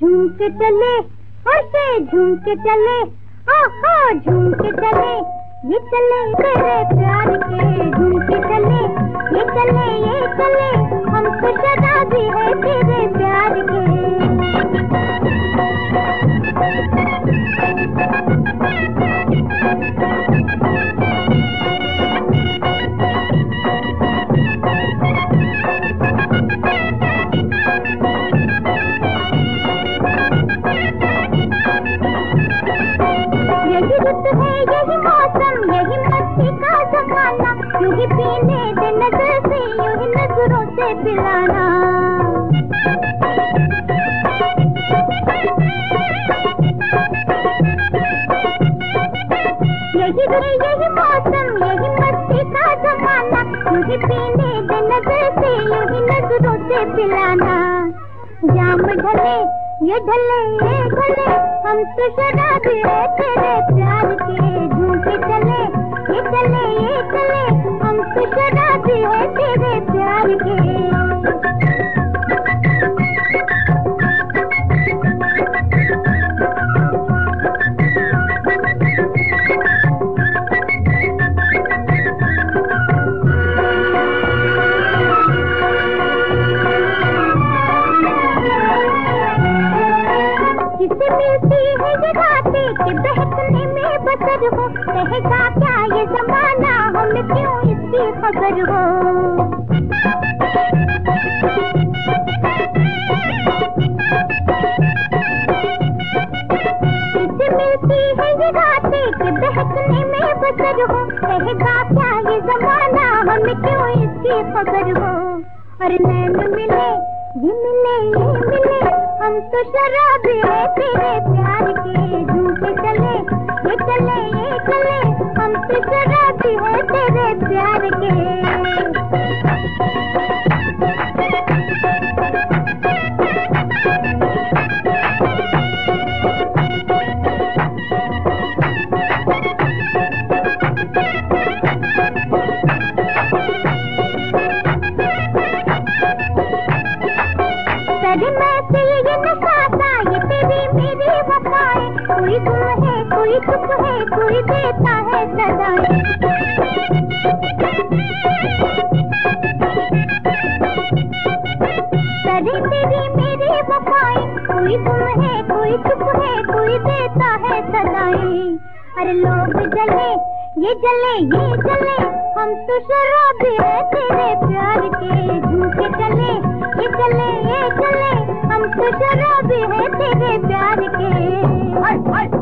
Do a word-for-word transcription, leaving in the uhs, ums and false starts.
झूम के चले ऐसे झूम के चले, आहा झूम के चले, ये चले तेरे प्यार के, झूम के चले, ये चले ये चले, हम तो शराबी है तेरे प्यार के। यही रुत है यही मौसम यही मस्ती का जमाना, यूं ही पीने दे नजर से यूं ही नजरों से पिलाना। यही रुत यही मौसम यही मस्ती का जमाना, यूं ही पीने दे नजर से यूं ही नजरों से पिलाना। जाम ढले ये ढले ये ढले, हम तो शराबी है तेरे प्यार के, झूम के चले ये चले ये चले, हम तो शराबी है तेरे प्यार के। किसे मिलती है ये रातें कि बहकने में बसर हो, कहेगा क्या ये जमाना हमें क्यों इसकी खबर हो। किसे मिलती है ये रातें कि बहकने में बसर हो, कहेगा क्या ये जमाना हमें क्यों इसकी खबर हो। और नैन मिले ये मिले ये मिले, हम तो शराबी है तेरे प्यार के, झूम के चले ये चले ये चले, हम तो शराबी है तेरे प्यार के। तेरे महफिल ये नशाता ये तेरी मेरी वफाएं, कोई गुम है कोई चुप है कोई देता है सदाएं। तेरी तेरी मेरी वफाएं, कोई गुम है कोई चुप है कोई देता है सदाएं। अरे लोग जले ये जले ये जले, हम तो शराबी है तेरे प्यार के, झूम के चले ये चले ये चले, हम तो शराबी है तेरे प्यार के।